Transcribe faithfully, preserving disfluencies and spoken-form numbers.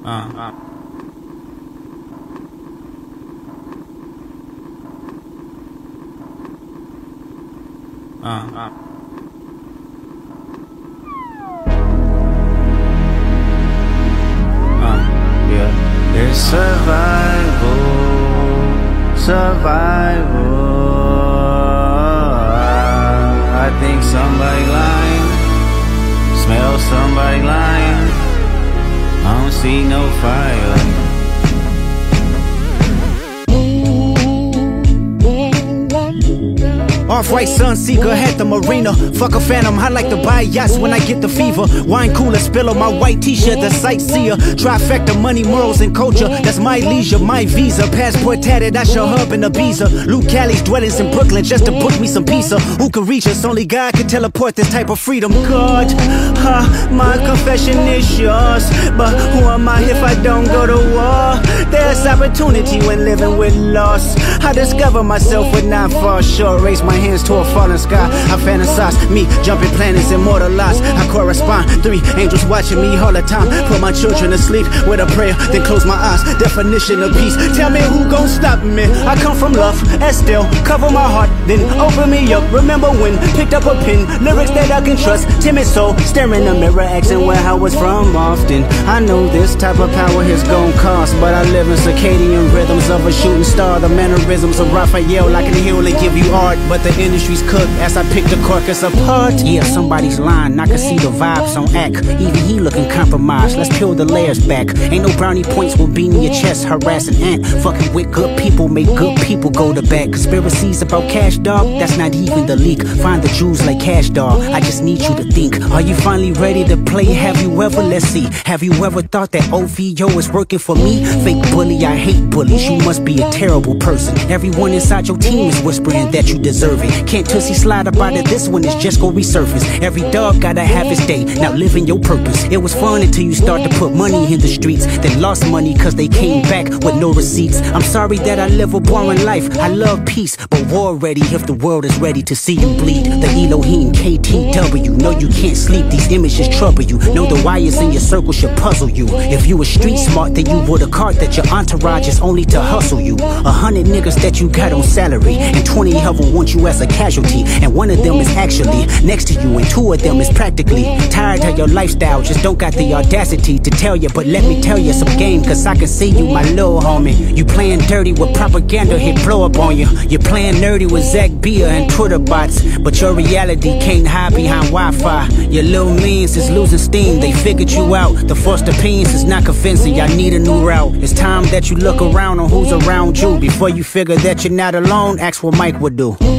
Uh. Uh. Yeah. There's survival, survival. I think somebody lying, smell somebody lying. I don't see no fire. Off-white Sunseeker had the marina. Fuck a phantom, I like to buy yachts when I get the fever. Wine cooler, spill on my white t-shirt, the sightseer. Trifecta, money, morals, and culture. That's my leisure, my visa. Passport tatted, I show hub in Ibiza. Luke Callie's dwellings in Brooklyn just to book me some pizza. Who can reach us? Only God can teleport this type of freedom. God, huh, my confession is yours. But who am I if I don't go to war? There's opportunity when living with loss. I discover myself when I fall short. Raise my hands to a falling sky. I fantasize me jumping planets, immortalized. I correspond. Three angels watching me all the time. Put my children to sleep with a prayer, then close my eyes. Definition of peace. Tell me who gon' stop me. I come from love, Estelle. Cover my heart, then open me up. Remember when picked up a pen, lyrics that I can trust. Timid soul, staring in the mirror, asking where I was from often. I know this type of power is gon' cost, but I live in circadian rhythms of a shooting star. The mannerisms of Raphael, I can heal and give you art, but the industry's cooked as I pick the carcass apart. Yeah, somebody's lying, I can see the vibes on act. Even he looking compromised, let's peel the layers back. Ain't no brownie points with beating your chest, harassing ant. Fucking with good people, make good people go to bed. Conspiracies about cash, dog, that's not even the leak. Find the jewels like cash, dog, I just need you to think. Are you finally ready to play? Have you ever, let's see, have you ever thought that O V O is working for me? Fake bully, I hate bullies, you must be a terrible person. Everyone inside your team is whispering that you deserve it. Can't Tussie slide up out of this one, it's just go resurface. Every dog gotta have his day, now living your purpose. It was fun until you start to put money in the streets, then lost money cause they came back with no receipts. I'm sorry that I live a boring life, I love peace, but war ready if the world is ready to see you bleed. The Elohim K T W, know you can't sleep, these images trouble you. Know the wires in your circle should puzzle you. If you were street smart, then you would have caught that your entourage is only to hustle you. A hundred niggas that you got on salary, and twenty of them want you as a casualty. And one of them is actually next to you, and two of them is practically tired of your lifestyle, just don't got the audacity to tell you. But let me tell you some game, cause I can see you, my little homie. You playing dirty with propaganda, hit blow up on you. You're playing nerdy with Zach Bia and Twitter bots, but your reality can't hide behind Wi-Fi. Your little means is losing steam, they figured you out. The first opinions is not convincing, I need a new route. It's time that you look around on who's around you. Before you figure that you're not alone, ask what Mike would do.